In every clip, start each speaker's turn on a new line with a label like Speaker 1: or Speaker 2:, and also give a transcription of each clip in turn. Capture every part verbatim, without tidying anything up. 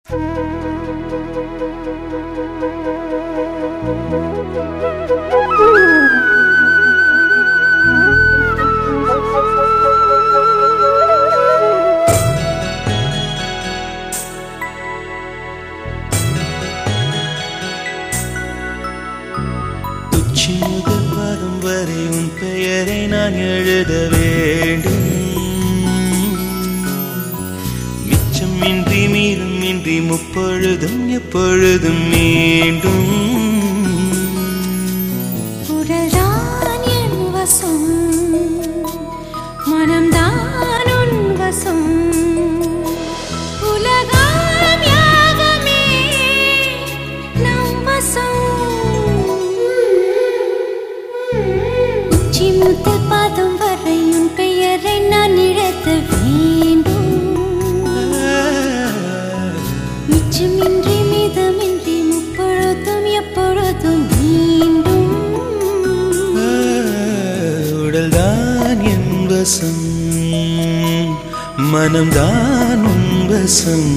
Speaker 1: உச்சி முதல் பாதம் வரை உன் பெயரை நான் எழுத வேண்டும். மிச்சமின்றி மீறும் இன்றி முப்பொழுதும் எப்பொழுதும் மீண்டும்.
Speaker 2: உடல்தான் என் வசம், மனம்தான் உன் வசம். உலகம் யாகமே நம் வசம். உச்சி முதல் பாதம் வரை உன் பெயரை நான் எழுத வேண்டும். மிச்சமின்றி மீதமின்றி முப்பொழுதும் எப்பொழுதும் மீண்டும்.
Speaker 1: உடல்தான் என் வசம், மனம்தான் உன் வசம்.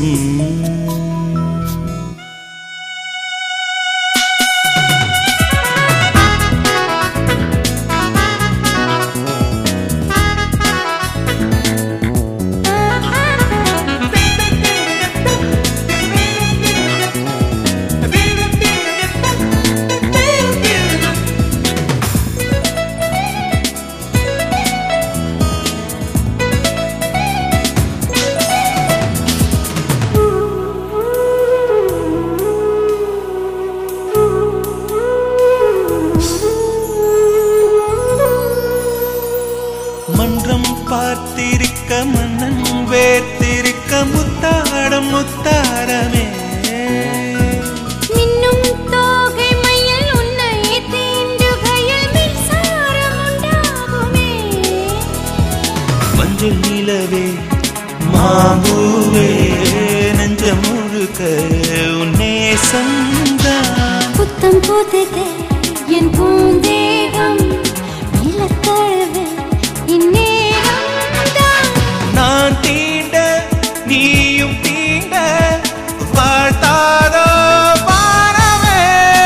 Speaker 1: மன்றம் பார்த்திருக்க மன்னன் வேர்த்திருக்க முத்தாடம் முத்தாரமே.
Speaker 2: மின்னும் தோகை மயில் உன்னை தீண்டுகையில் மின்சாரம் உண்டாகுமே.
Speaker 1: மஞ்சள் நிலவே மாம்பூவே நெஞ்ச முழுக்க உன்னே சந்தான்.
Speaker 2: புத்தம் புதுதே என் பூந்தேகம் நிலத்தழுவே இந்நேரம்தான்.
Speaker 1: நான் தீண்ட நீயும் தீண்ட வாழ்த்தாதோ வானமே.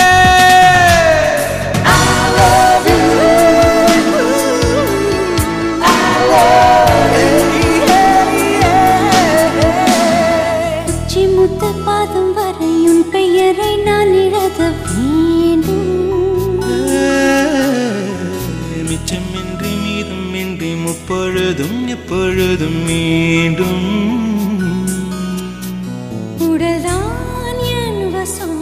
Speaker 2: உச்சி முதல் பாதம் வரை உன் பெயரை நான் எழுத வேண்டும்.
Speaker 1: மிச்சமின்றி மீதும் இன்றி முப்பொழுதும் எப்பொழுதும் மீண்டும்.
Speaker 2: உடல்தான் என் வசம்,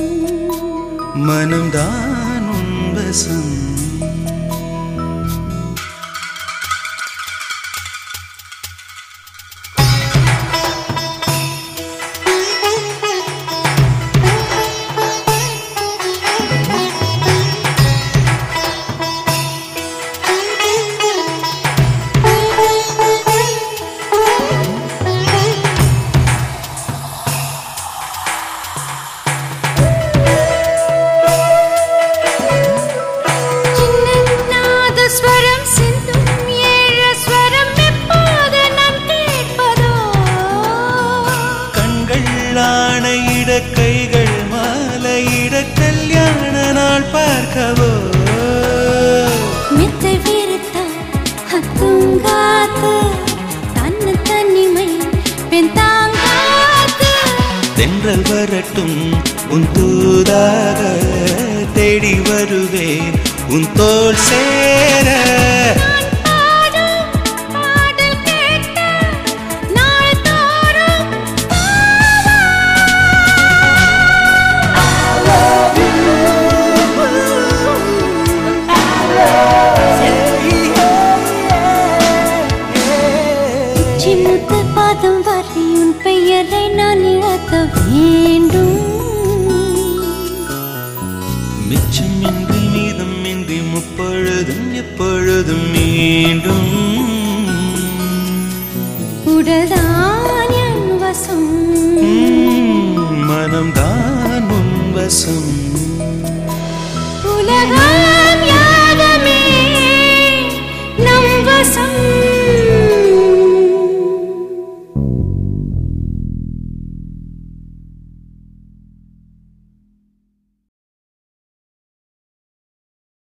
Speaker 1: மனம்தான் உன் வசம்.
Speaker 2: ஸ்வரம் சிந்தும் ஏழ ஸ்வரம் எப்போது நான் கேட்பதோ.
Speaker 1: கண்கள் ஆணையிட கைகள் மாலையிட கல்யாண நாள் பார்க்கவோ.
Speaker 2: மெத்தை விரித்த தூங்காத்து தன்னு தனிமை பெண் தாங்காத்து.
Speaker 1: தென்றல் வரட்டும் உன் தூதாக தேடி வருவேன் உன் தோள் சேர.
Speaker 2: நான் பாடும் பாடல் கேட்ட நாள் தோறும் உச்சி முதல் பாதம் வரை உன் பெயரை நான் எழுத வேண்டும்.
Speaker 1: மிச்சமின்றி மீதம் இன்றி முப்பொழுதும் எப்பொழுதும் மீண்டும்.
Speaker 2: உடல்தான் என் வசம்,
Speaker 1: மனம்தான் உன் வசம்.